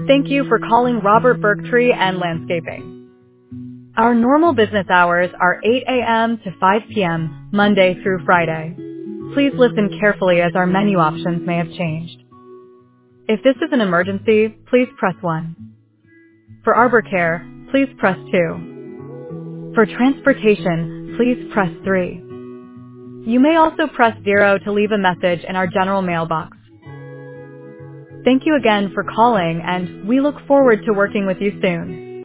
Thank you for calling Robert Burke Tree and Landscaping. Our normal business hours are 8 a.m. to 5 p.m., Monday through Friday. Please listen carefully as our menu options may have changed. If this is an emergency, please press 1. For arbor care, please press 2. For transportation, please press 3. You may also press 0 to leave a message in our general mailbox. Thank you again for calling, and we look forward to working with you soon.